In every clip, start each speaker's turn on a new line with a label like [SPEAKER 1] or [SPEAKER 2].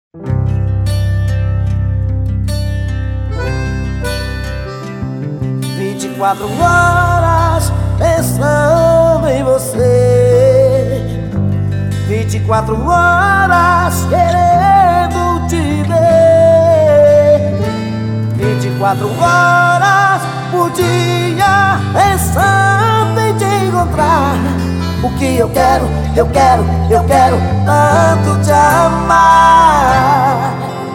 [SPEAKER 1] 24 horas pensando em você, 24 horas querendo te ver, 24 horas por dia pensando em te encontrar. O que eu quero tanto te amar.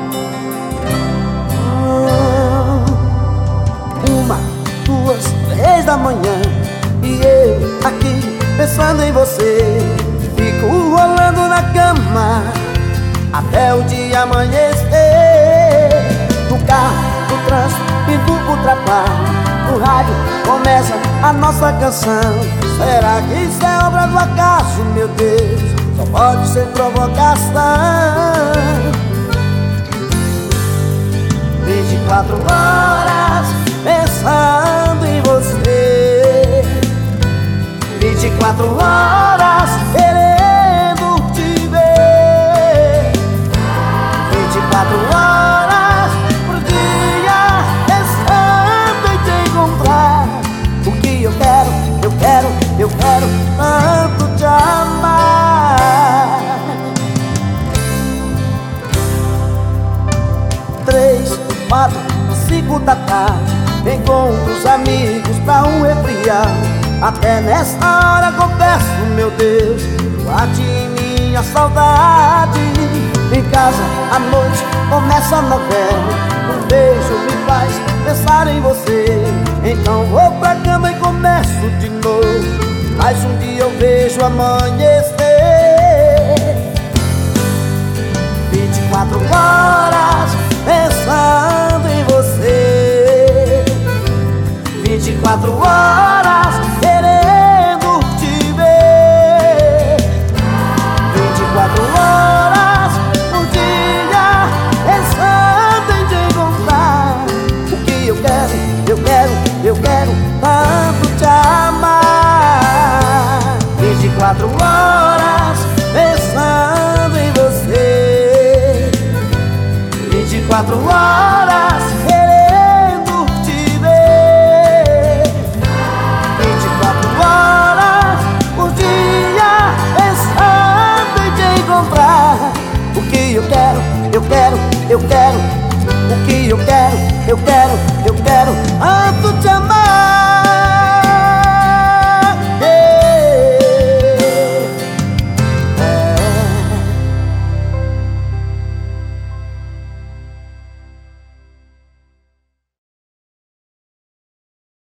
[SPEAKER 1] Uma, duas, 3 da manhã e eu aqui pensando em você. Fico rolando na cama até o dia amanhecer. No carro, no trânsito, indo pro trabalho, no rádio começa a nossa canção. Será que isso é obra do acaso, meu Deus? Só pode ser provocação. 24 horas pensando em você, 24 horas querendo te ver, 24 horas por dia pensando em te encontrar. O que eu quero tanto te amar. 3, 4, 5 da tarde, encontro os amigos pra um refriar. Até nessa hora confesso, meu Deus, bate em mim a saudade. Em casa, à noite, começa a novela. Um beijo me faz pensar em você. Então vou pra cama e começo de novo. Mas um dia eu vejo amanhecer. 24 horas pensando em você, 24 horas querendo te ver, 24 horas por dia pensando em te encontrar. O que eu quero tanto te amar. 24 horas pensando em você, 24 horas querendo te ver, 24 horas por dia pensando em te encontrar. O que eu quero, o que eu quero